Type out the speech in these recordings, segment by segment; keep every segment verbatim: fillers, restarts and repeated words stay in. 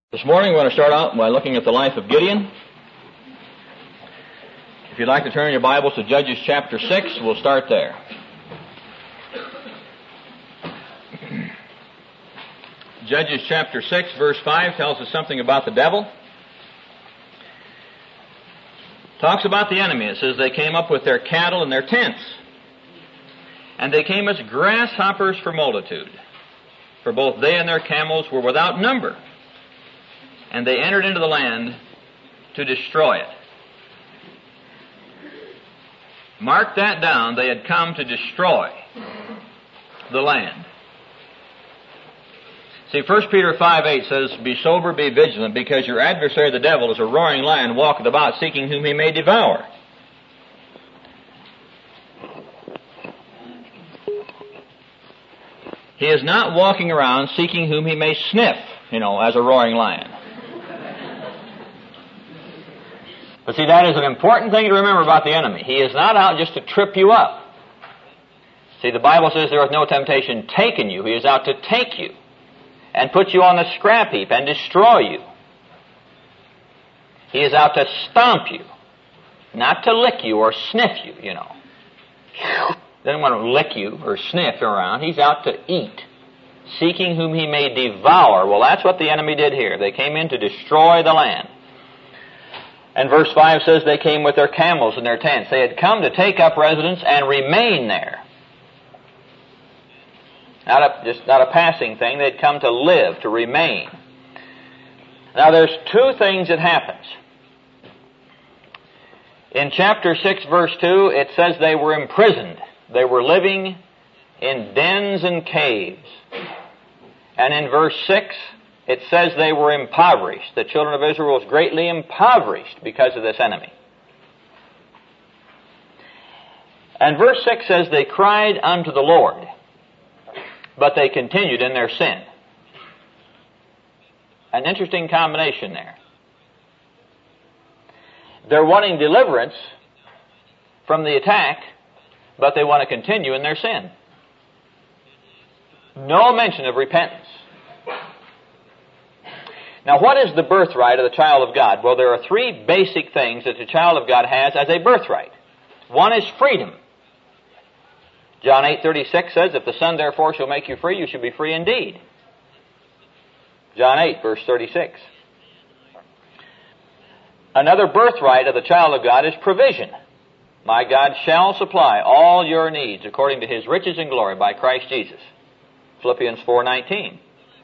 This morning we want to start out by looking at the life of Gideon. If you'd like to turn your Bibles to Judges chapter six, we'll start there. Judges chapter six, verse five tells us something about the devil. Talks about the enemy. It says they came up with their cattle and their tents. And they came as grasshoppers for multitude. For both they and their camels were without number. And they entered into the land to destroy it. Mark that down. They had come to destroy the land. See, First Peter five eight says, "Be sober, be vigilant, because your adversary the devil is a roaring lion, walketh about, seeking whom he may devour." He is not walking around seeking whom he may sniff, you know, as a roaring lion. But see, that is an important thing to remember about the enemy. He is not out just to trip you up. See, the Bible says there is no temptation taken you. He is out to take you and put you on the scrap heap and destroy you. He is out to stomp you, not to lick you or sniff you, you know. Doesn't want to lick you or sniff around. He's out to eat, seeking whom he may devour. Well, that's what the enemy did here. They came in to destroy the land. And verse five says they came with their camels and their tents. They had come to take up residence and remain there. Not a, just not a passing thing. They'd come to live, to remain. Now there's two things that happens. In chapter six, verse two, it says they were imprisoned. They were living in dens and caves. And in verse six, it says they were impoverished. The children of Israel was greatly impoverished because of this enemy. And verse six says they cried unto the Lord, but they continued in their sin. An interesting combination there. They're wanting deliverance from the attack, but they want to continue in their sin. No mention of repentance. Now, what is the birthright of the child of God? Well, there are three basic things that the child of God has as a birthright. One is freedom. John eight thirty-six says, "If the Son therefore shall make you free, you shall be free indeed." John eight, verse thirty-six. Another birthright of the child of God is provision. "My God shall supply all your needs according to His riches and glory by Christ Jesus." Philippians four nineteen.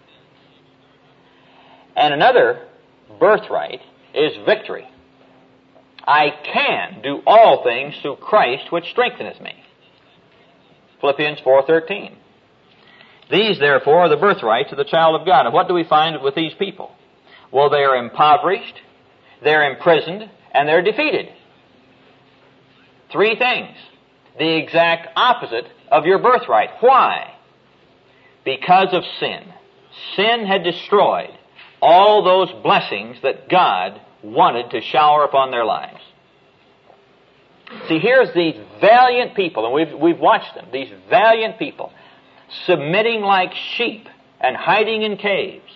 And another birthright is victory. "I can do all things through Christ which strengtheneth me." Philippians four thirteen. These, therefore, are the birthrights of the child of God. And what do we find with these people? Well, they are impoverished, they're imprisoned, and they're defeated. Three things. The exact opposite of your birthright. Why? Because of sin. Sin had destroyed all those blessings that God wanted to shower upon their lives. See, here's these valiant people, and we've, we've watched them, these valiant people, submitting like sheep and hiding in caves.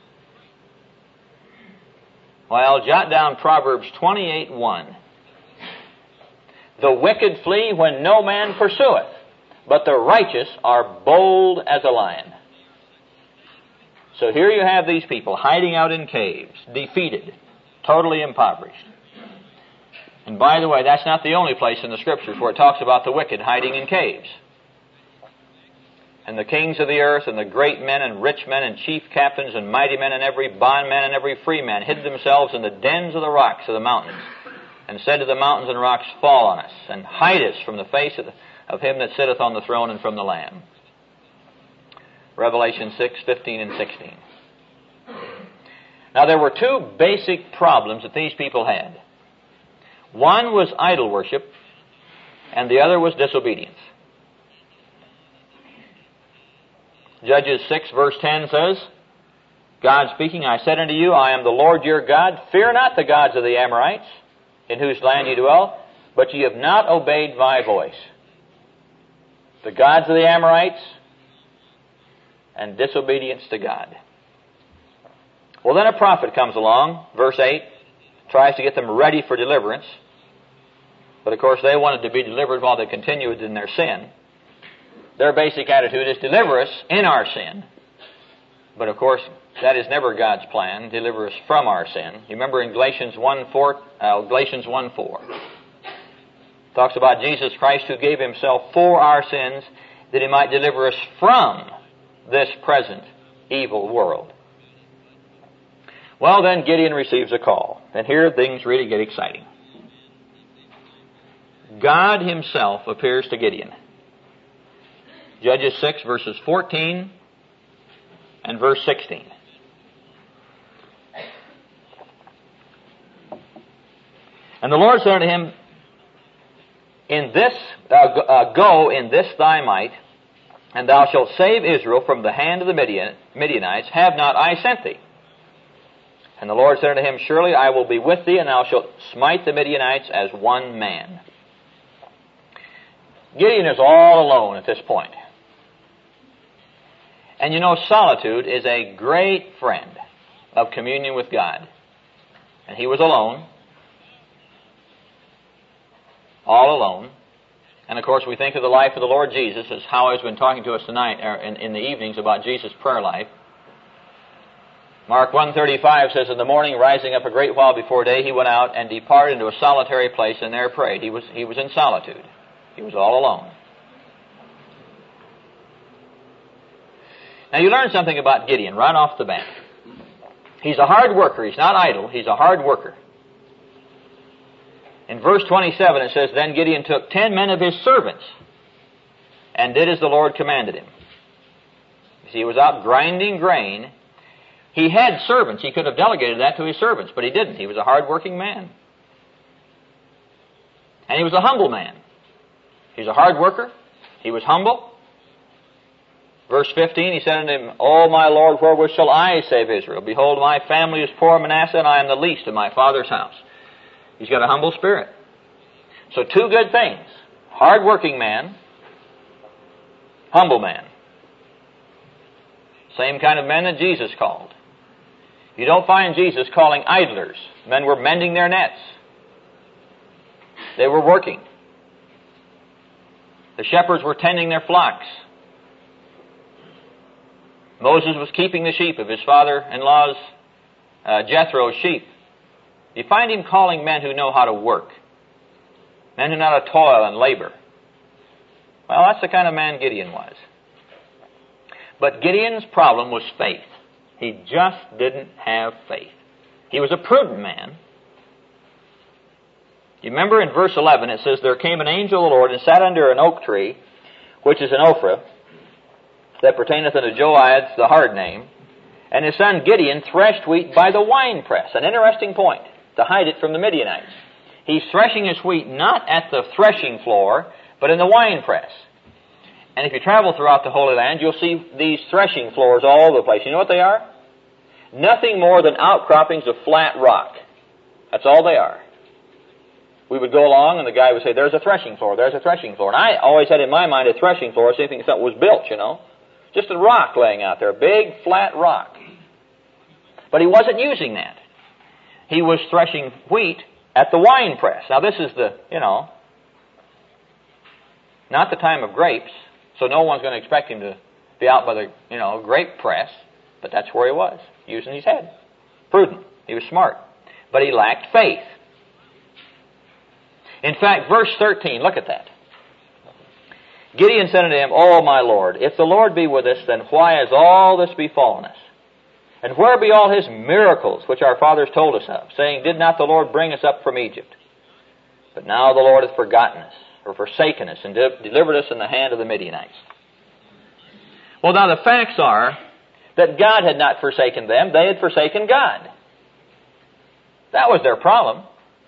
Well, jot down Proverbs twenty-eight one. "The wicked flee when no man pursueth, but the righteous are bold as a lion." So here you have these people hiding out in caves, defeated, totally impoverished. And by the way, that's not the only place in the Scriptures where it talks about the wicked hiding in caves. "And the kings of the earth, and the great men, and rich men, and chief captains, and mighty men, and every bondman, and every free man, hid themselves in the dens of the rocks of the mountains, and said to the mountains and rocks, Fall on us, and hide us from the face of, the, of him that sitteth on the throne and from the Lamb." Revelation six fifteen and sixteen. Now there were two basic problems that these people had. One was idol worship, and the other was disobedience. Judges six verse ten says, God speaking, "I said unto you, I am the Lord your God. Fear not the gods of the Amorites, in whose land ye dwell, but ye have not obeyed my voice." The gods of the Amorites and disobedience to God. Well, then a prophet comes along, verse eight, tries to get them ready for deliverance. But of course they wanted to be delivered while they continued in their sin. Their basic attitude is deliver us in our sin. But of course that is never God's plan, deliver us from our sin. You remember in Galatians one four, uh, Galatians one four. Talks about Jesus Christ who gave himself for our sins that he might deliver us from this present evil world. Well, then Gideon receives a call. And here things really get exciting. God himself appears to Gideon. Judges six, verses fourteen and verse sixteen. And the Lord said unto him, In this, uh, uh, go in this thy might, and thou shalt save Israel from the hand of the Midian, Midianites. Have not I sent thee? And the Lord said unto him, Surely I will be with thee, and thou shalt smite the Midianites as one man. Gideon is all alone at this point. And you know, solitude is a great friend of communion with God. And he was alone. All alone. And of course we think of the life of the Lord Jesus, as Howie has been talking to us tonight, or in, in the evenings, about Jesus' prayer life. Mark one thirty-five says, In the morning, rising up a great while before day, he went out and departed into a solitary place and there prayed. He was, he was in solitude. He was all alone. Now you learn something about Gideon right off the bat. He's a hard worker. He's not idle. He's a hard worker. In verse twenty-seven it says, Then Gideon took ten men of his servants and did as the Lord commanded him. You see, he was out grinding grain. He had servants. He could have delegated that to his servants, but he didn't. He was a hard-working man. And he was a humble man. He's a hard worker. He was humble. Verse fifteen, he said unto him, O my Lord, wherewith shall I save Israel? Behold, my family is poor Manasseh, and I am the least in my father's house. He's got a humble spirit. So two good things. Hard-working man, humble man. Same kind of men that Jesus called. You don't find Jesus calling idlers. Men were mending their nets. They were working. The shepherds were tending their flocks. Moses was keeping the sheep of his father-in-law's uh, Jethro's sheep. You find him calling men who know how to work. Men who know how to toil and labor. Well, that's the kind of man Gideon was. But Gideon's problem was faith. He just didn't have faith. He was a prudent man. You remember in verse eleven it says, There came an angel of the Lord and sat under an oak tree, which is an Ophrah, that pertaineth unto Joiad, the hard name. And his son Gideon threshed wheat by the winepress. An interesting point, to hide it from the Midianites. He's threshing his wheat not at the threshing floor, but in the winepress. And if you travel throughout the Holy Land, you'll see these threshing floors all over the place. You know what they are? Nothing more than outcroppings of flat rock. That's all they are. We would go along and the guy would say, There's a threshing floor, there's a threshing floor. And I always had in my mind a threshing floor, so thinking something was built, you know. Just a rock laying out there, a big flat rock. But he wasn't using that. He was threshing wheat at the wine press. Now this is the, you know, not the time of grapes, so no one's going to expect him to be out by the, you know, grape press, but that's where he was, using his head. Prudent. He was smart. But he lacked faith. In fact, verse thirteen, look at that. Gideon said unto him, O my Lord, if the Lord be with us, then why has all this befallen us? And where be all his miracles which our fathers told us of, saying, Did not the Lord bring us up from Egypt? But now the Lord hath forgotten us, or forsaken us, and de- delivered us in the hand of the Midianites. Well, now the facts are that God had not forsaken them. They had forsaken God. That was their problem.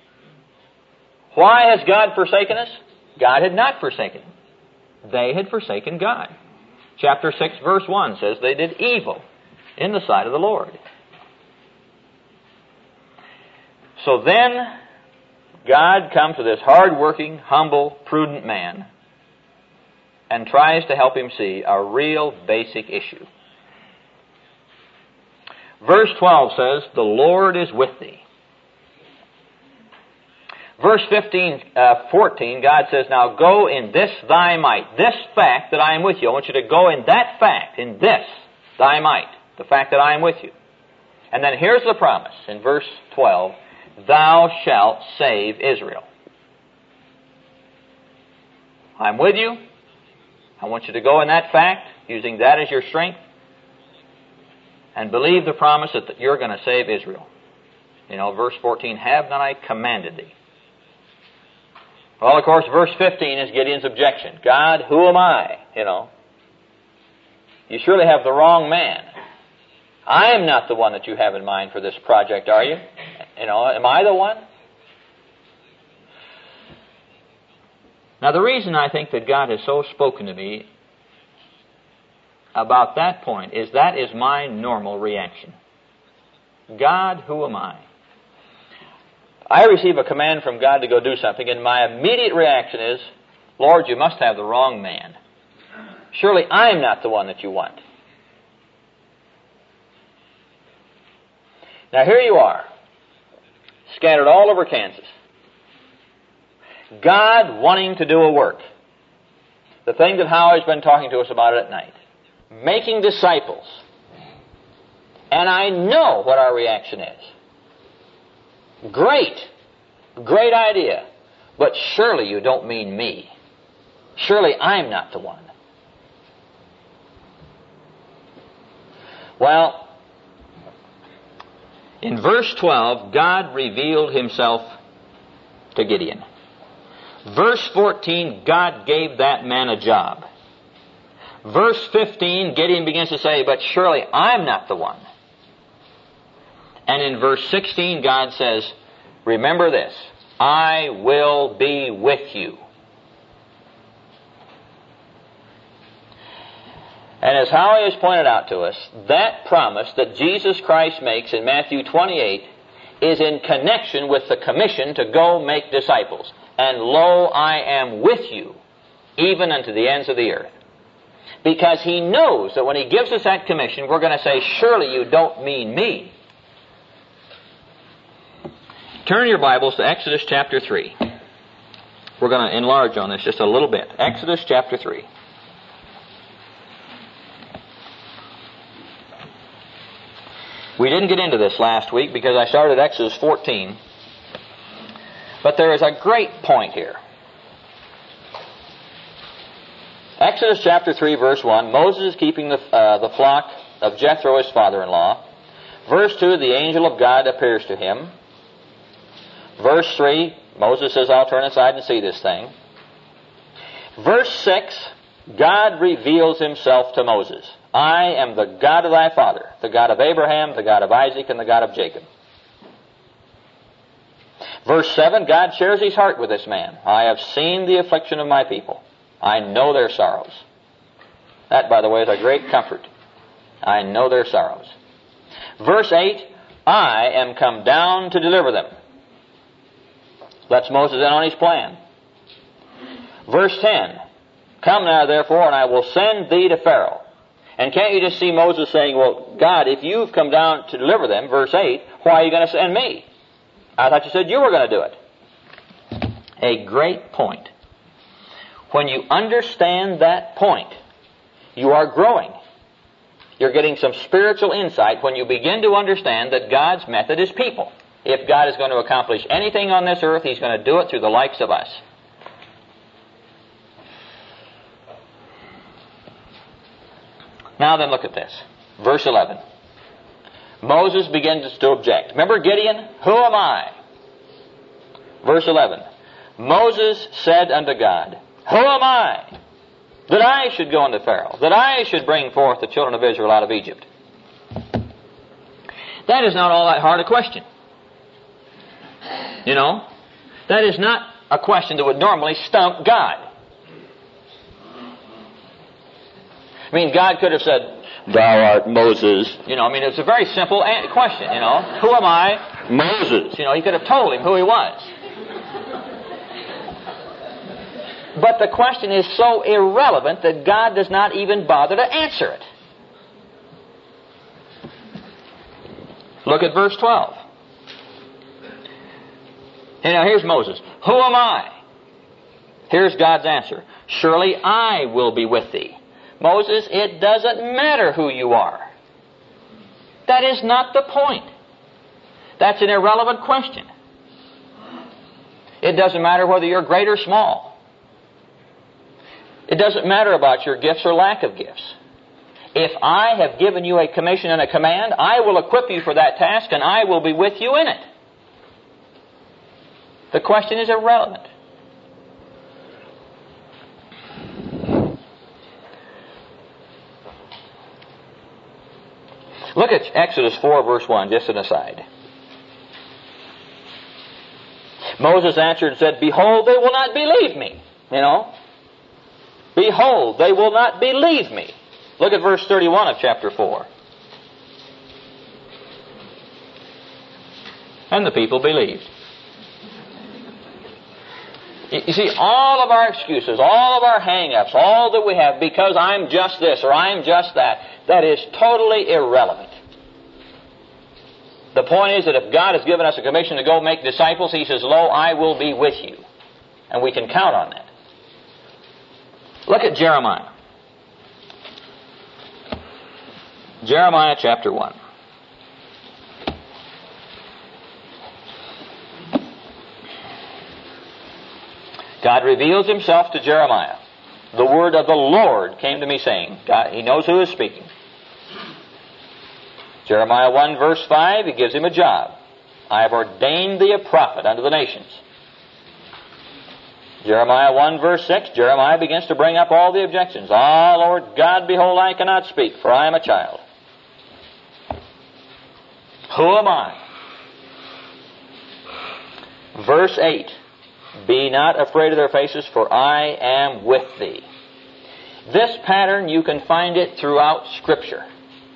Why has God forsaken us? God had not forsaken them. They had forsaken God. Chapter six, verse one says they did evil in the sight of the Lord. So then, God comes to this hard-working, humble, prudent man and tries to help him see a real basic issue. Verse twelve says, the Lord is with thee. Verse fifteen, uh, fourteen, God says, now go in this thy might. This fact that I am with you. I want you to go in that fact, in this thy might. The fact that I am with you. And then here's the promise in verse twelve, thou shalt save Israel. I'm with you. I want you to go in that fact, using that as your strength, and believe the promise that you're going to save Israel. You know, verse fourteen, have not I commanded thee? Well, of course, verse fifteen is Gideon's objection. God, who am I? You know, you surely have the wrong man. I am not the one that you have in mind for this project, are you? You know, am I the one? Now, the reason I think that God has so spoken to me about that point is that is my normal reaction. God, who am I? I receive a command from God to go do something, and my immediate reaction is, Lord, you must have the wrong man. Surely I'm not the one that you want. Now here you are, scattered all over Kansas. God wanting to do a work. The thing that Howard's been talking to us about at night. Making disciples. And I know what our reaction is. Great. Great idea. But surely you don't mean me. Surely I'm not the one. Well, in verse twelve, God revealed himself to Gideon. Verse fourteen, God gave that man a job. Verse fifteen, Gideon begins to say, but surely I'm not the one. And in verse sixteen, God says, remember this, I will be with you. And as Howie has pointed out to us, that promise that Jesus Christ makes in Matthew twenty-eight is in connection with the commission to go make disciples. And lo, I am with you, even unto the ends of the earth. Because he knows that when he gives us that commission, we're going to say, surely you don't mean me. Turn your Bibles to Exodus chapter three. We're going to enlarge on this just a little bit. Exodus chapter three. We didn't get into this last week because I started Exodus fourteen. But there is a great point here. Exodus chapter three, verse one, Moses is keeping the, uh, the flock of Jethro, his father-in-law. Verse two, the angel of God appears to him. Verse three, Moses says, I'll turn aside and see this thing. Verse six, God reveals himself to Moses. I am the God of thy father, the God of Abraham, the God of Isaac, and the God of Jacob. Verse seven, God shares his heart with this man. I have seen the affliction of my people. I know their sorrows. That, by the way, is a great comfort. I know their sorrows. Verse eight, I am come down to deliver them. Lets Moses in on his plan. Verse ten, come now therefore, and I will send thee to Pharaoh. And can't you just see Moses saying, well, God, if you've come down to deliver them, verse eight, why are you going to send me? I thought you said you were going to do it. A great point. When you understand that point, you are growing. You're getting some spiritual insight when you begin to understand that God's method is people. If God is going to accomplish anything on this earth, He's going to do it through the likes of us. Now then, look at this. Verse eleven. Moses begins to object. Remember Gideon? Who am I? Verse eleven. Moses said unto God, who am I, that I should go unto Pharaoh, that I should bring forth the children of Israel out of Egypt? That is not all that hard a question. You know, that is not a question that would normally stump God. I mean, God could have said, thou art Moses. You know, I mean, it's a very simple question, you know. Who am I? Moses. You know, he could have told him who he was. But the question is so irrelevant that God does not even bother to answer it. Look at verse twelve. And now here's Moses. Who am I? Here's God's answer. Surely I will be with thee. Moses, it doesn't matter who you are. That is not the point. That's an irrelevant question. It doesn't matter whether you're great or small. It doesn't matter about your gifts or lack of gifts. If I have given you a commission and a command, I will equip you for that task and I will be with you in it. The question is irrelevant. Look at Exodus four, verse one, just an aside. Moses answered and said, Behold, they will not believe me. You know? Behold, they will not believe me. Look at verse thirty-one of chapter four. And the people believed. You see, all of our excuses, all of our hang-ups, all that we have, because I'm just this or I'm just that, that is totally irrelevant. The point is that if God has given us a commission to go make disciples, He says, Lo, I will be with you. And we can count on that. Look at Jeremiah. Jeremiah chapter one. God reveals Himself to Jeremiah. The word of the Lord came to me saying, God, He knows who is speaking. Jeremiah one verse five, He gives him a job. I have ordained thee a prophet unto the nations. Jeremiah one verse six, Jeremiah begins to bring up all the objections. Ah, Lord God, behold, I cannot speak, for I am a child. Who am I? Verse eight, Be not afraid of their faces, for I am with thee. This pattern, you can find it throughout Scripture.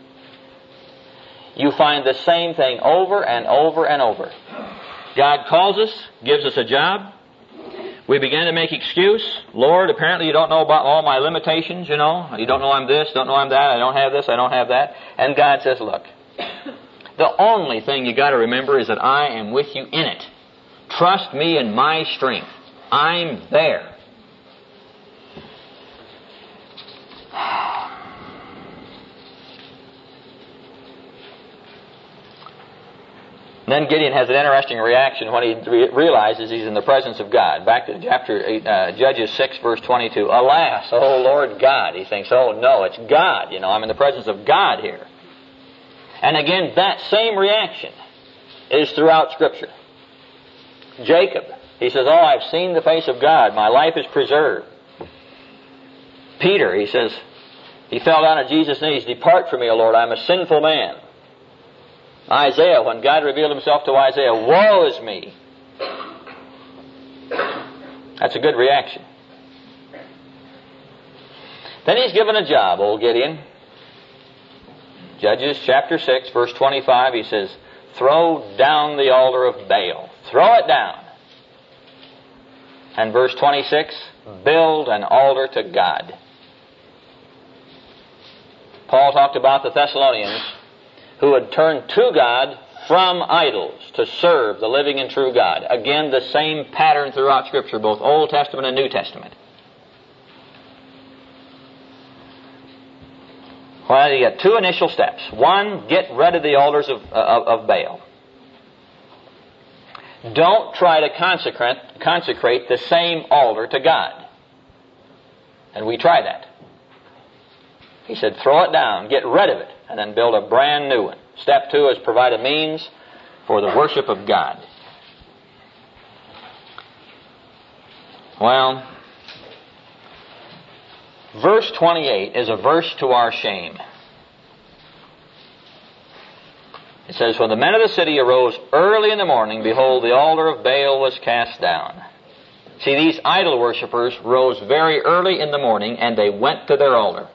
You find the same thing over and over and over. God calls us, gives us a job. We begin to make excuse. Lord, apparently you don't know about all my limitations, you know. You don't know I'm this, don't know I'm that, I don't have this, I don't have that. And God says, look, the only thing you got to remember is that I am with you in it. Trust me in my strength. I'm there. Then Gideon has an interesting reaction when he re- realizes he's in the presence of God. Back to chapter eight, uh, Judges six, verse twenty-two. Alas, oh Lord God. He thinks, oh no, it's God. You know, I'm in the presence of God here. And again, that same reaction is throughout Scripture. Jacob, he says, oh, I've seen the face of God. My life is preserved. Peter, he says, he fell down at Jesus' knees. Depart from me, O Lord, I'm a sinful man. Isaiah, when God revealed Himself to Isaiah, woe is me. That's a good reaction. Then he's given a job, old Gideon. Judges chapter six, verse twenty-five, he says, throw down the altar of Baal. Throw it down. And verse twenty-six, build an altar to God. Paul talked about the Thessalonians who had turned to God from idols to serve the living and true God. Again, the same pattern throughout Scripture, both Old Testament and New Testament. Well, you got two initial steps. One, get rid of the altars of, of, of Baal. Don't try to consecrate, consecrate the same altar to God. And we try that. He said, throw it down, get rid of it, and then build a brand new one. Step two is provide a means for the worship of God. Well, verse twenty-eight is a verse to our shame. It says, when the men of the city arose early in the morning, behold, the altar of Baal was cast down. See, these idol worshippers rose very early in the morning, and they went to their altar.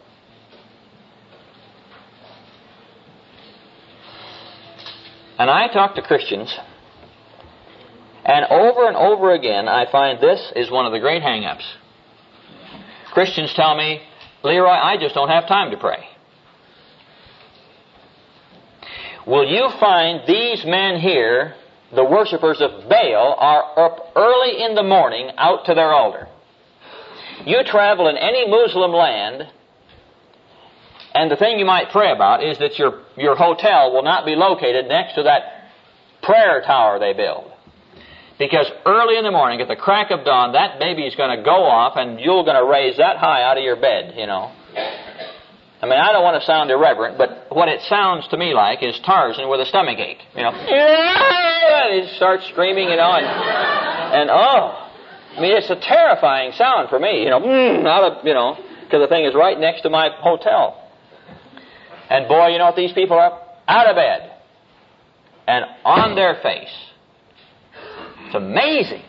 And I talk to Christians, and over and over again I find this is one of the great hang-ups. Christians tell me, Leroy, I just don't have time to pray. will you find these men here, the worshipers of Baal, are up early in the morning out to their altar. You travel in any Muslim land, and the thing you might pray about is that your, your hotel will not be located next to that prayer tower they build. Because early in the morning, at the crack of dawn, that baby is going to go off, and you're going to raise that high out of your bed, you know. I mean, I don't want to sound irreverent, but what it sounds to me like is Tarzan with a stomach ache, you know. And he starts screaming, you know, and, and oh, I mean, it's a terrifying sound for me, you know, mm, out of, you know, because the thing is right next to my hotel. And boy, you know what these people are? Out of bed and on their face. It's amazing.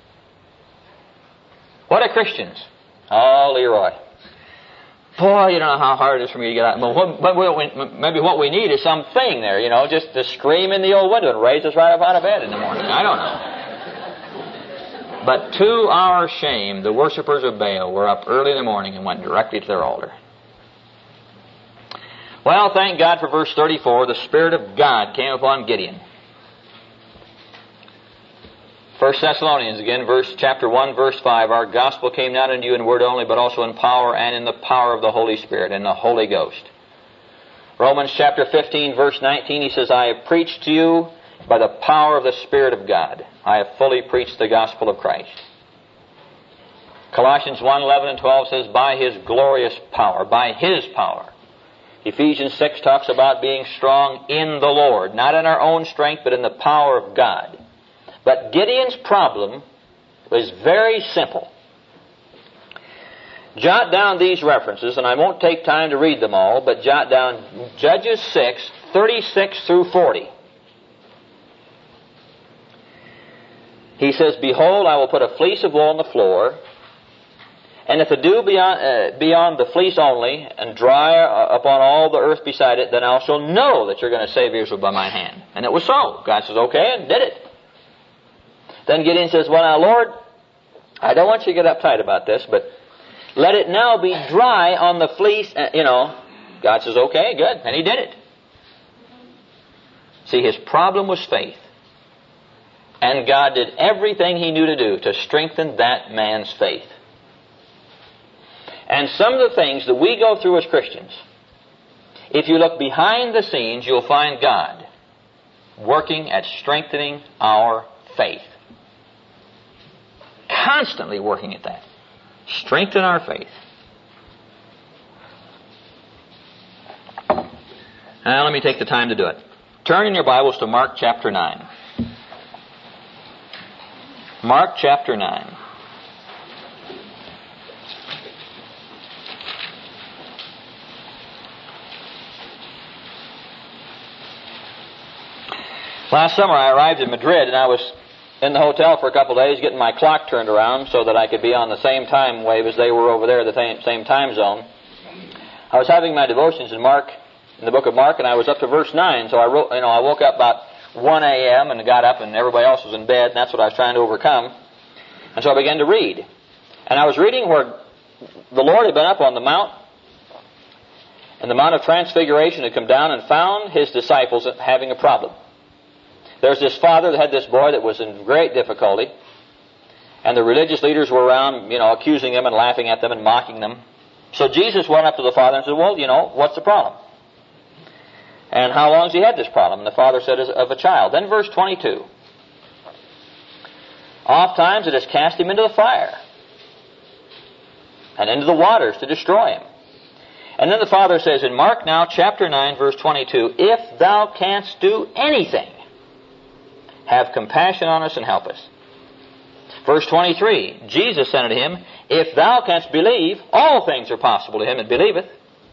What are Christians? Oh, Leroy. Boy, you don't know how hard it is for me to get out. But what, but we, maybe what we need is something there, you know, just to scream in the old window and raise us right up out of bed in the morning. I don't know. But to our shame, the worshipers of Baal were up early in the morning and went directly to their altar. Well, thank God for verse thirty-four. The Spirit of God came upon Gideon. First Thessalonians, again, verse chapter one, verse five. Our gospel came not unto you in word only, but also in power and in the power of the Holy Spirit and the Holy Ghost. Romans chapter fifteen, verse nineteen, he says, I have preached to you by the power of the Spirit of God. I have fully preached the gospel of Christ. Colossians one, eleven and twelve says, by His glorious power, by His power. Ephesians six talks about being strong in the Lord, not in our own strength, but in the power of God. But Gideon's problem was very simple. Jot down these references, and I won't take time to read them all, but jot down Judges six, thirty-six through forty. He says, behold, I will put a fleece of wool on the floor, and if the dew be on, uh, be on the fleece only, and dry uh, upon all the earth beside it, then I shall know that you're going to save Israel by my hand. And it was so. God says, okay, and did it. Then Gideon says, well, now, Lord, I don't want you to get uptight about this, but let it now be dry on the fleece, uh, you know. God says, okay, good. And he did it. See, his problem was faith. And God did everything He knew to do to strengthen that man's faith. And some of the things that we go through as Christians, if you look behind the scenes, you'll find God working at strengthening our faith. Constantly working at that. Strengthen our faith. Now let me take the time to do it. Turn in your Bibles to Mark chapter nine. Mark chapter nine. Last summer I arrived in Madrid, and I was in the hotel for a couple of days getting my clock turned around so that I could be on the same time wave as they were over there, the same time zone. I was having my devotions in Mark, in the book of Mark, and I was up to verse nine, so I wrote, you know, I woke up about one a.m. and got up, and everybody else was in bed, and that's what I was trying to overcome. And so I began to read. And I was reading where the Lord had been up on the mount, and the Mount of Transfiguration had come down and found His disciples having a problem. There's this father that had this boy that was in great difficulty, and the religious leaders were around, you know, accusing them and laughing at them and mocking them. So Jesus went up to the father and said, well, you know, what's the problem? And how long has he had this problem? And the father said, of a child. Then verse twenty-two. Oft times it has cast him into the fire and into the waters to destroy him. And then the father says in Mark now, chapter nine, verse twenty-two, if thou canst do anything, have compassion on us and help us. Verse twenty-three, Jesus said unto him, if thou canst believe, all things are possible to him that believeth.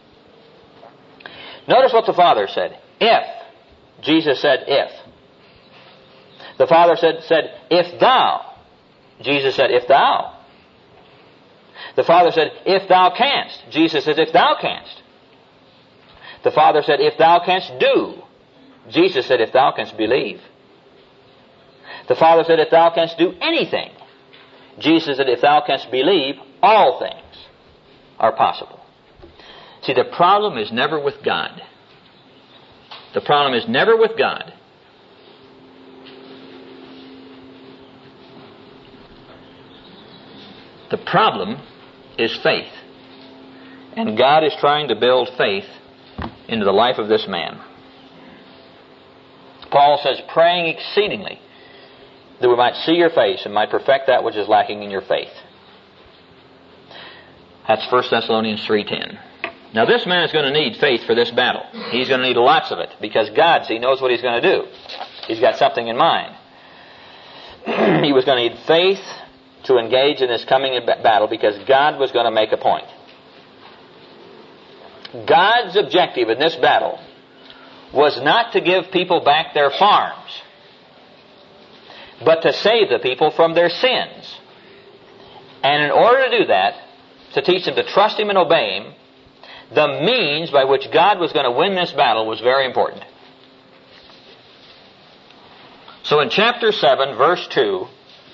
Notice what the father said. If. Jesus said, if. The father said, said, if thou. Jesus said, if thou. The father said, if thou canst. Jesus said, if thou canst. The father said, if thou canst do. Jesus said, if thou canst believe. The father said, if thou canst do anything. Jesus said, if thou canst believe, all things are possible. See, the problem is never with God. The problem is never with God. The problem is faith. And God is trying to build faith into the life of this man. Paul says, praying exceedingly that we might see your face and might perfect that which is lacking in your faith. That's First Thessalonians three ten. Now this man is going to need faith for this battle. He's going to need lots of it because God, see, knows what he's going to do. He's got something in mind. He was going to need faith to engage in this coming battle because God was going to make a point. God's objective in this battle was not to give people back their farms, but to save the people from their sins. And in order to do that, to teach them to trust Him and obey Him, the means by which God was going to win this battle was very important. So in chapter seven, verse two,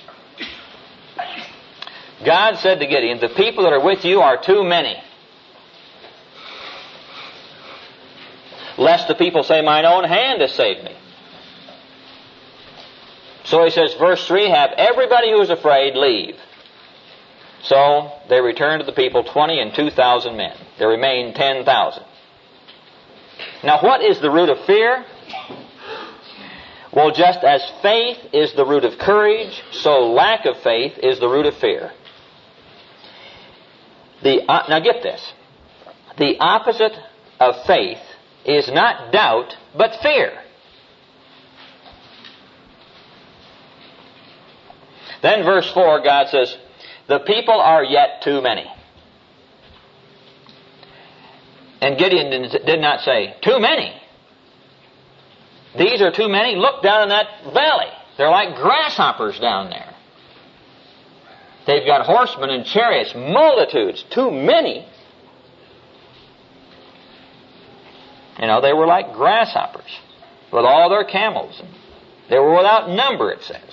God said to Gideon, the people that are with you are too many, lest the people say, mine own hand has saved me. So he says, verse three, have everybody who is afraid leave. So they returned to the people, twenty and two thousand men. There remained ten thousand. Now what is the root of fear? Well, just as faith is the root of courage, so lack of faith is the root of fear. The, uh, now get this. The opposite of faith is not doubt, but fear. Then verse four, God says, the people are yet too many. And Gideon did not say, too many. These are too many. Look down in that valley. They're like grasshoppers down there. They've got horsemen and chariots, multitudes, too many. You know, they were like grasshoppers with all their camels. They were without number, it says.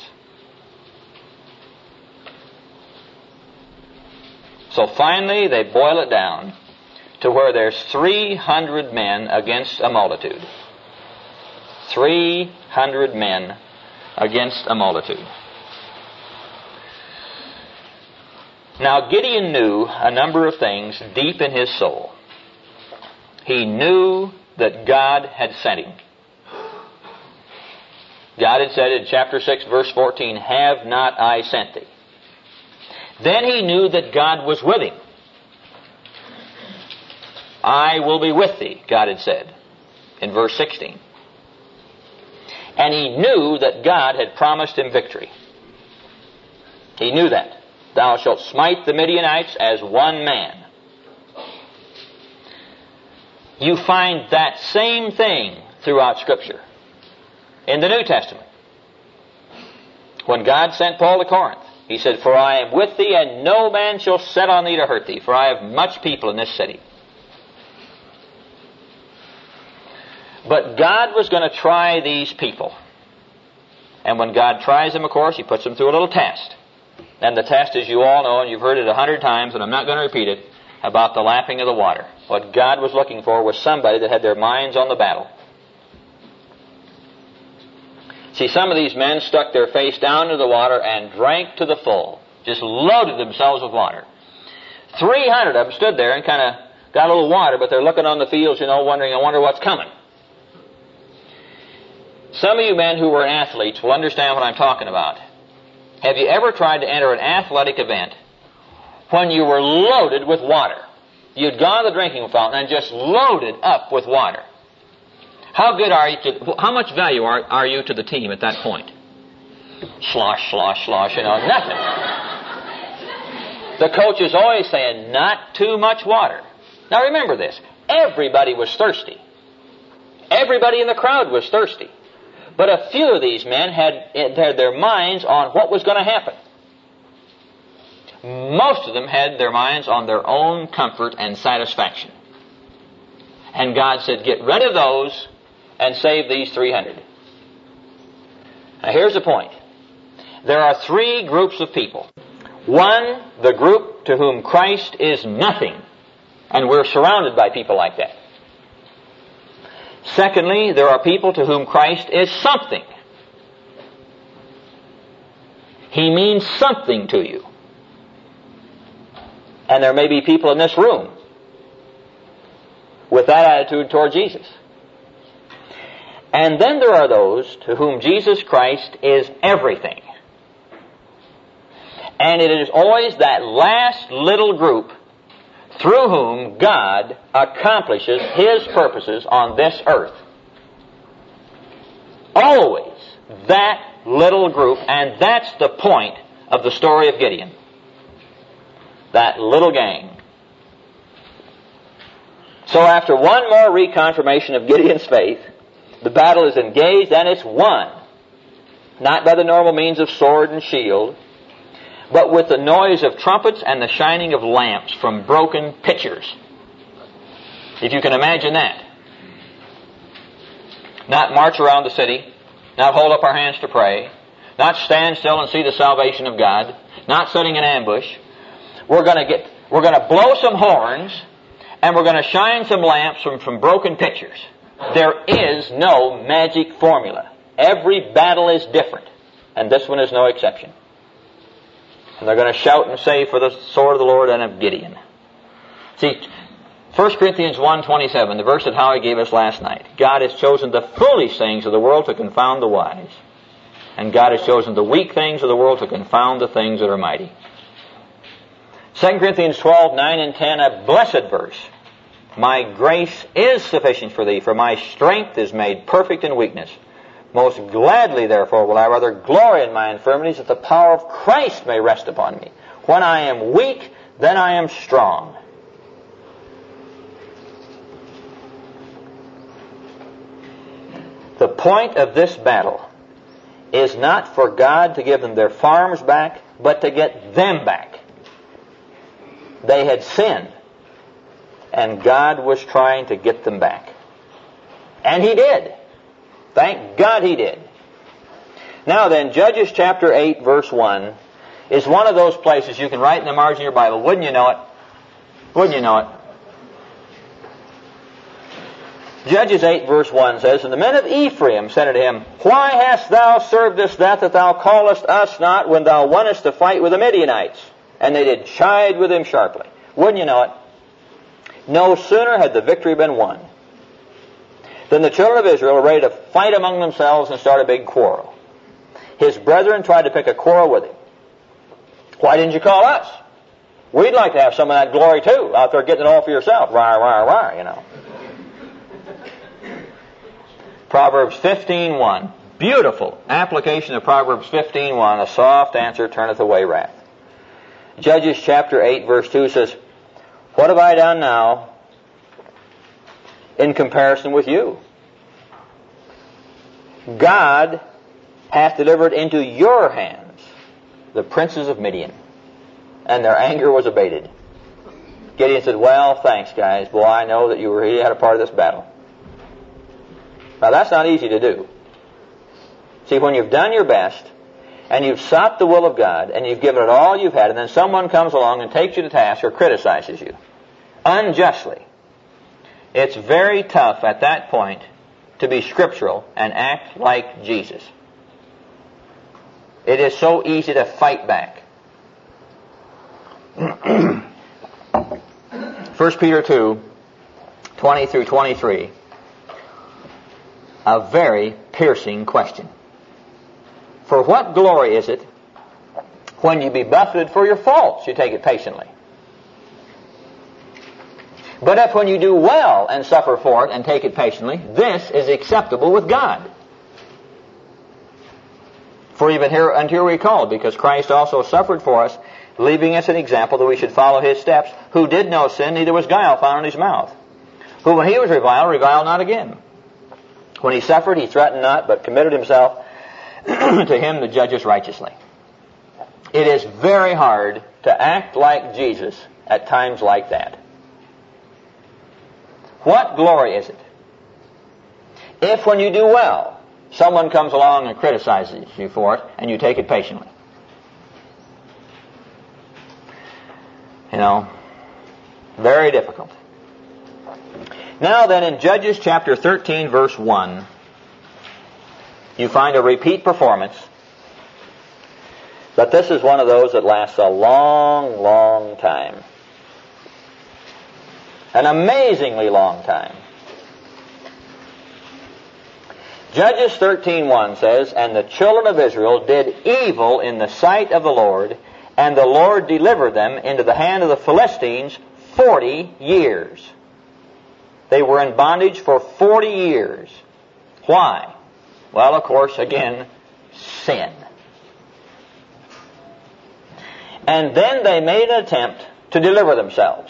So finally, they boil it down to where there's three hundred men against a multitude. three hundred men against a multitude. Now, Gideon knew a number of things deep in his soul. He knew that God had sent him. God had said in chapter six, verse fourteen, have not I sent thee? Then he knew that God was with him. I will be with thee, God had said in verse sixteen. And he knew that God had promised him victory. He knew that. Thou shalt smite the Midianites as one man. You find that same thing throughout Scripture. In the New Testament, when God sent Paul to Corinth, He said, for I am with thee, and no man shall set on thee to hurt thee, for I have much people in this city. But God was going to try these people. And when God tries them, of course, He puts them through a little test. And the test, as you all know, and you've heard it a hundred times, and I'm not going to repeat it, about the lapping of the water. What God was looking for was somebody that had their minds on the battle. See, some of these men stuck their face down into the water and drank to the full. Just loaded themselves with water. three hundred of them stood there and kind of got a little water, but they're looking on the fields, you know, wondering, I wonder what's coming. Some of you men who were athletes will understand what I'm talking about. Have you ever tried to enter an athletic event when you were loaded with water? You'd gone to the drinking fountain and just loaded up with water. How good are you to, how much value are, are you to the team at that point? Slosh, slosh, slosh, you know, nothing. The coach is always saying, not too much water. Now remember this, everybody was thirsty. Everybody in the crowd was thirsty. But a few of these men had, had their minds on what was going to happen. Most of them had their minds on their own comfort and satisfaction. And God said, get rid of those and save these three hundred. Now here's the point. There are three groups of people. One, the group to whom Christ is nothing. And we're surrounded by people like that. Secondly, there are people to whom Christ is something. He means something to you. And there may be people in this room with that attitude toward Jesus. And then there are those to whom Jesus Christ is everything. And it is always that last little group through whom God accomplishes His purposes on this earth. Always that little group, and that's the point of the story of Gideon. That little gang. So after one more reconfirmation of Gideon's faith, the battle is engaged and it's won. Not by the normal means of sword and shield, but with the noise of trumpets and the shining of lamps from broken pitchers. If you can imagine that. Not march around the city, not hold up our hands to pray, not stand still and see the salvation of God, not setting an ambush. We're going to get, we're going to blow some horns, and we're going to shine some lamps from, from broken pitchers. There is no magic formula. Every battle is different, and this one is no exception. And they're going to shout and say, for the sword of the Lord and of Gideon. See, First Corinthians one twenty-seven, the verse that Howie gave us last night. God has chosen the foolish things of the world to confound the wise. And God has chosen the weak things of the world to confound the things that are mighty. Second Corinthians twelve, nine and ten, a blessed verse. My grace is sufficient for thee, for my strength is made perfect in weakness. Most gladly, therefore, will I rather glory in my infirmities, that the power of Christ may rest upon me. When I am weak, then I am strong. The point of this battle is not for God to give them their farms back, but to get them back. They had sinned, and God was trying to get them back. And He did. Thank God He did. Now then, Judges chapter eight, verse one, is one of those places you can write in the margin of your Bible. Wouldn't you know it? Wouldn't you know it? Judges eight, verse one says, And the men of Ephraim said unto him, Why hast thou served us that, that thou callest us not when thou wentest to fight with the Midianites? And they did chide with him sharply. Wouldn't you know it? No sooner had the victory been won than the children of Israel were ready to fight among themselves and start a big quarrel. His brethren tried to pick a quarrel with him. Why didn't you call us? We'd like to have some of that glory too, out there getting it all for yourself. Rah, rah, rah, you know. Proverbs fifteen one. Beautiful application of Proverbs fifteen one. A soft answer turneth away wrath. Judges chapter eight, verse two says, What have I done now in comparison with you? God hath delivered into your hands the princes of Midian, and their anger was abated. Gideon said, Well, thanks, guys. Boy, I know that you were you had a part of this battle. Now, that's not easy to do. See, when you've done your best, and you've sought the will of God, and you've given it all you've had, and then someone comes along and takes you to task or criticizes you unjustly, it's very tough at that point to be scriptural and act like Jesus. It is so easy to fight back. First Peter two, twenty through twenty-three. A very piercing question. For what glory is it when you be buffeted for your faults, you take it patiently? But if when you do well and suffer for it and take it patiently, this is acceptable with God. For even here unto here we called, because Christ also suffered for us, leaving us an example that we should follow His steps, who did no sin, neither was guile found in His mouth. Who when He was reviled, reviled not again. When He suffered, He threatened not, but committed Himself to Him that judges righteously. It is very hard to act like Jesus at times like that. What glory is it if when you do well, someone comes along and criticizes you for it, and you take it patiently? You know, very difficult. Now then, in Judges chapter thirteen, verse one, you find a repeat performance. But this is one of those that lasts a long, long time. An amazingly long time. Judges thirteen one says, "And the children of Israel did evil in the sight of the Lord, and the Lord delivered them into the hand of the Philistines forty years." They were in bondage for forty years. Why? Well, of course, again, sin. And then they made an attempt to deliver themselves.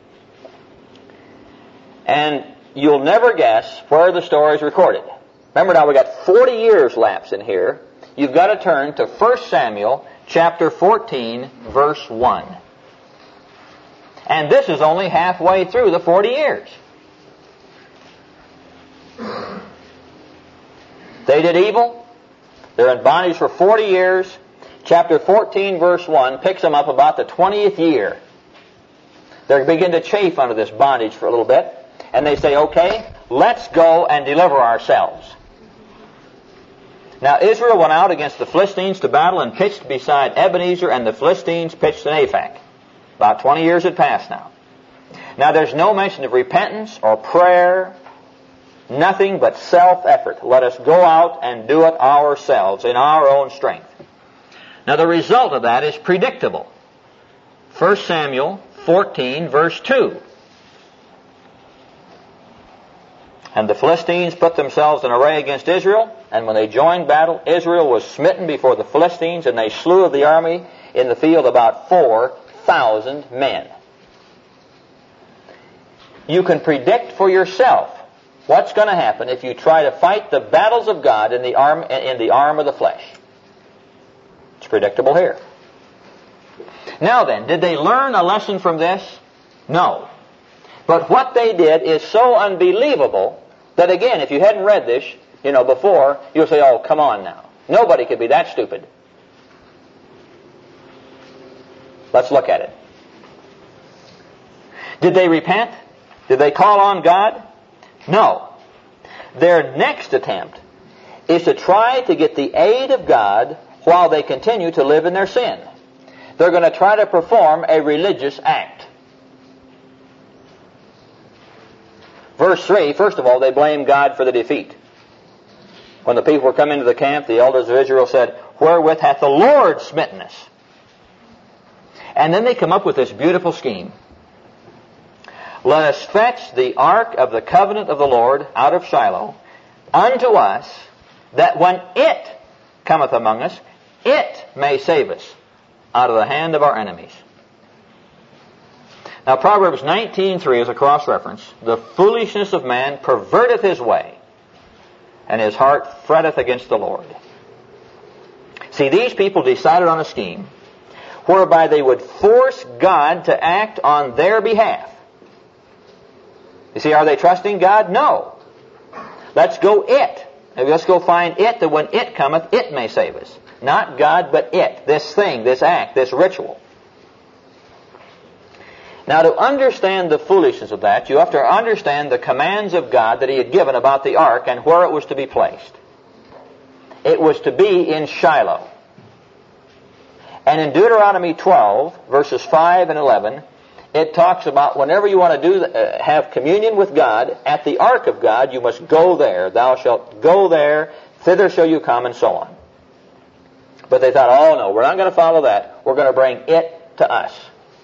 And you'll never guess where the story is recorded. Remember now, we got forty years lapse in here. You've got to turn to First Samuel chapter fourteen, verse one. And this is only halfway through the forty years. They did evil. They're in bondage for forty years. Chapter fourteen, verse one, picks them up about the twentieth year. They begin to chafe under this bondage for a little bit. And they say, okay, let's go and deliver ourselves. Now Israel went out against the Philistines to battle and pitched beside Ebenezer, and the Philistines pitched in Aphek. About twenty years had passed now. Now there's no mention of repentance or prayer. Nothing but self-effort. Let us go out and do it ourselves in our own strength. Now the result of that is predictable. First Samuel fourteen, verse two. "And the Philistines put themselves in array against Israel, and when they joined battle, Israel was smitten before the Philistines, and they slew of the army in the field about four thousand men." You can predict for yourself what's going to happen if you try to fight the battles of God in the arm, in the arm of the flesh. It's predictable here. Now then, did they learn a lesson from this? No. But what they did is so unbelievable that, again, if you hadn't read this, you know, before, you'll say, oh, come on now. Nobody could be that stupid. Let's look at it. Did they repent? Did they call on God? No. Their next attempt is to try to get the aid of God while they continue to live in their sin. They're going to try to perform a religious act. Verse three, first of all, they blame God for the defeat. When the people were coming into the camp, the elders of Israel said, "Wherewith hath the Lord smitten us?" And then they come up with this beautiful scheme. "Let us fetch the ark of the covenant of the Lord out of Shiloh unto us, that when it cometh among us, it may save us out of the hand of our enemies." Now Proverbs nineteen three is a cross-reference. "The foolishness of man perverteth his way, and his heart fretteth against the Lord." See, these people decided on a scheme whereby they would force God to act on their behalf. You see, are they trusting God? No. Let's go it. Let's go find it, that when it cometh, it may save us. Not God, but it. This thing, this act, this ritual. Now, to understand the foolishness of that, you have to understand the commands of God that He had given about the ark and where it was to be placed. It was to be in Shiloh. And in Deuteronomy twelve, verses five and eleven, it talks about whenever you want to do uh, have communion with God, at the ark of God, you must go there. Thou shalt go there, thither shall you come, and so on. But they thought, oh no, we're not going to follow that. We're going to bring it to us.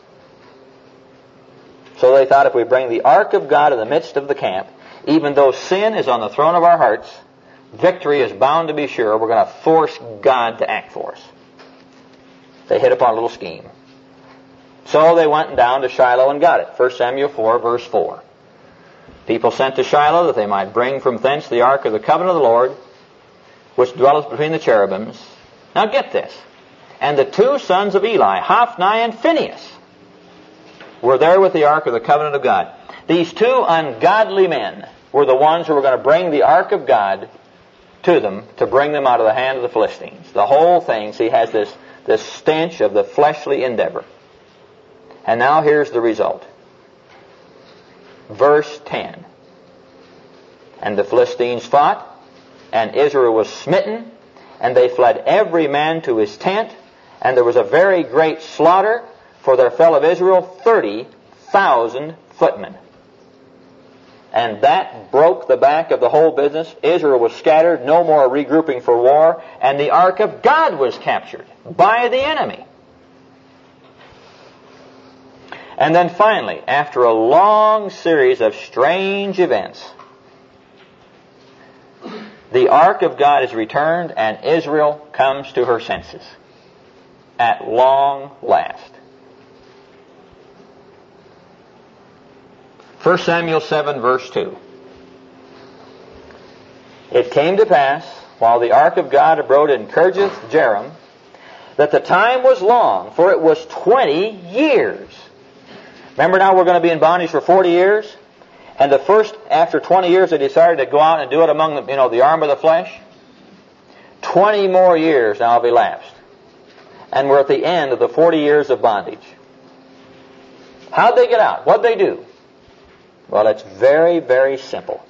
So they thought if we bring the ark of God in the midst of the camp, even though sin is on the throne of our hearts, victory is bound to be sure. We're going to force God to act for us. They hit upon a little scheme. So they went down to Shiloh and got it. First Samuel four, verse four. People sent to Shiloh that they might bring from thence the ark of the covenant of the Lord, which dwelleth between the cherubims. Now get this. And the two sons of Eli, Hophni and Phinehas, were there with the ark of the covenant of God. These two ungodly men were the ones who were going to bring the ark of God to them, to bring them out of the hand of the Philistines. The whole thing, see, has this, this stench of the fleshly endeavor. And now here's the result. Verse ten. And the Philistines fought, and Israel was smitten, and they fled every man to his tent, and there was a very great slaughter, for there fell of Israel thirty thousand footmen. And that broke the back of the whole business. Israel was scattered, no more regrouping for war, and the ark of God was captured by the enemy. And then finally, after a long series of strange events, the ark of God is returned, and Israel comes to her senses at long last. First Samuel seven, verse two. It came to pass, while the ark of God abode in Kirjath Jearim, that the time was long, for it was twenty years. Remember now we're going to be in bondage for forty years? And the first, after twenty years, they decided to go out and do it among the, you know, the arm of the flesh. Twenty more years now have elapsed. And we're at the end of the forty years of bondage. How'd they get out? What'd they do? Well, it's very, very simple.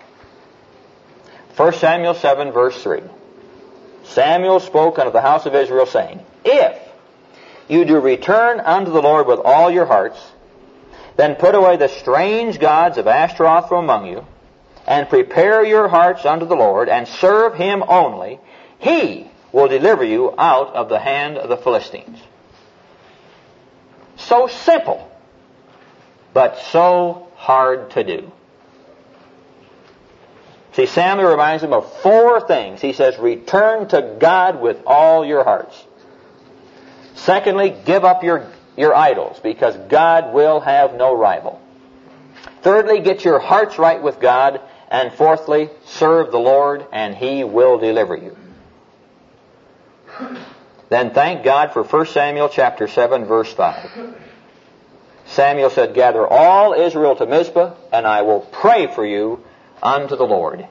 First Samuel seven, verse three. Samuel spoke unto the house of Israel, saying, If you do return unto the Lord with all your hearts, then put away the strange gods of Ashtaroth from among you, and prepare your hearts unto the Lord, and serve Him only. He will deliver you out of the hand of the Philistines. So simple, but so hard to do. See, Samuel reminds him of four things. He says, return to God with all your hearts. Secondly, give up your, your idols, because God will have no rival. Thirdly, get your hearts right with God. And fourthly, serve the Lord, and He will deliver you. Then thank God for First Samuel chapter seven, verse five. Samuel said, Gather all Israel to Mizpah, and I will pray for you unto the Lord.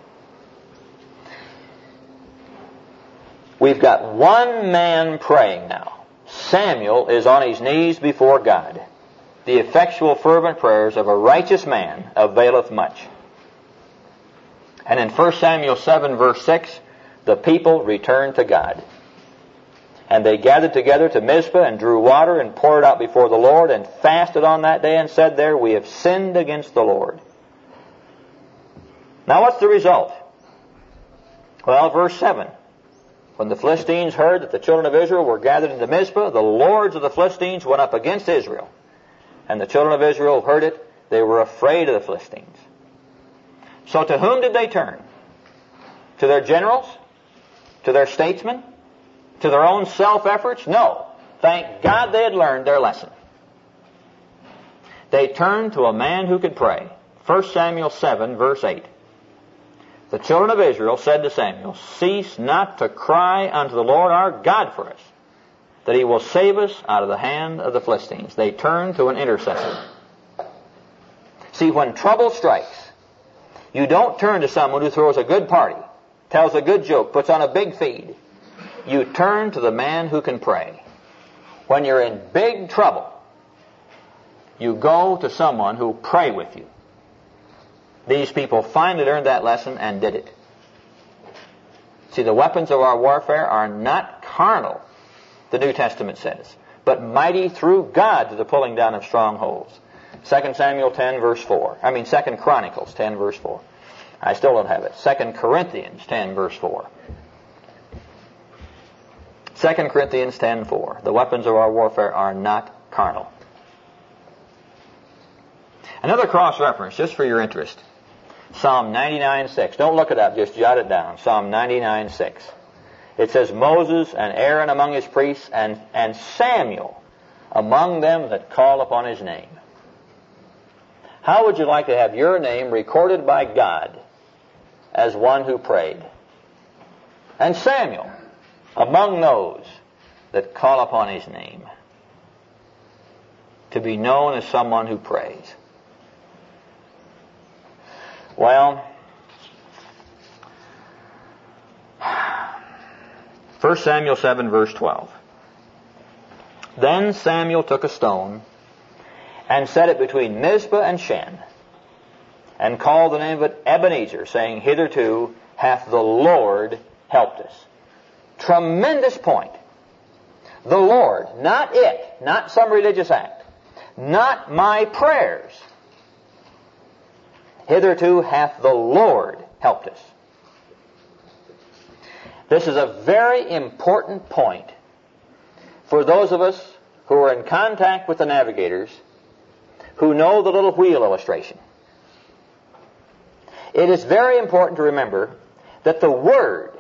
We've got one man praying now. Samuel is on his knees before God. The effectual fervent prayers of a righteous man availeth much. And in First Samuel seven, verse six, the people returned to God. And they gathered together to Mizpah and drew water and poured it out before the Lord and fasted on that day and said there, We have sinned against the Lord. Now what's the result? Well, verse seven. When the Philistines heard that the children of Israel were gathered into Mizpah, the lords of the Philistines went up against Israel. And the children of Israel heard it. They were afraid of the Philistines. So to whom did they turn? To their generals? To their statesmen? To their own self-efforts? No. Thank God they had learned their lesson. They turned to a man who could pray. First Samuel seven, verse eight. The children of Israel said to Samuel, Cease not to cry unto the Lord our God for us, that He will save us out of the hand of the Philistines. They turned to an intercessor. See, when trouble strikes, you don't turn to someone who throws a good party, tells a good joke, puts on a big feed. You turn to the man who can pray. When you're in big trouble, you go to someone who will pray with you. These people finally learned that lesson and did it. See, the weapons of our warfare are not carnal, the New Testament says, but mighty through God to the pulling down of strongholds. Second Samuel ten, verse four. I mean, Second Chronicles ten, verse four. I still don't have it. Second Corinthians ten, verse four. Second Corinthians ten, four. The weapons of our warfare are not carnal. Another cross-reference, just for your interest. Psalm ninety-nine, six. Don't look it up, just jot it down. Psalm ninety-nine, six. It says, Moses and Aaron among his priests, and, and Samuel among them that call upon his name. How would you like to have your name recorded by God as one who prayed? And Samuel among those that call upon his name. To be known as someone who prays. Well, First Samuel seven, verse twelve. Then Samuel took a stone and set it between Mizpah and Shen, and called the name of it Ebenezer, saying, hitherto hath the Lord helped us. Tremendous point. The Lord, not it, not some religious act, not my prayers. Hitherto hath the Lord helped us. This is a very important point for those of us who are in contact with the navigators, who know the little wheel illustration. It is very important to remember that the Word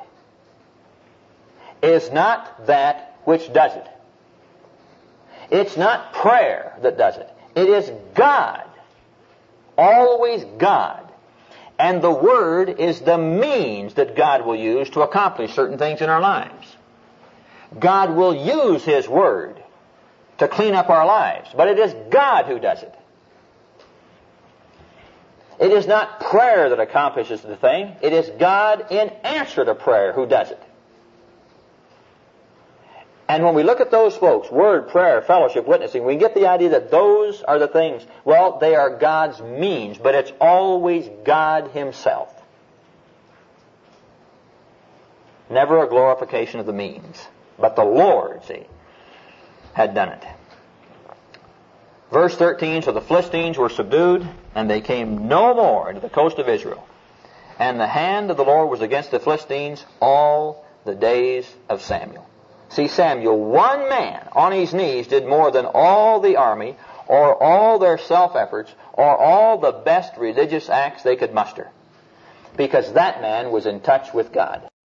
is not that which does it. It's not prayer that does it. It is God. Always God. And the Word is the means that God will use to accomplish certain things in our lives. God will use His Word to clean up our lives, but it is God who does it. It is not prayer that accomplishes the thing. It is God in answer to prayer who does it. And when we look at those folks, word, prayer, fellowship, witnessing, we get the idea that those are the things, well, they are God's means, but it's always God Himself. Never a glorification of the means. But the Lord, see, had done it. Verse thirteen, so the Philistines were subdued, and they came no more into the coast of Israel. And the hand of the Lord was against the Philistines all the days of Samuel. See, Samuel, one man on his knees, did more than all the army, or all their self-efforts, or all the best religious acts they could muster. Because that man was in touch with God.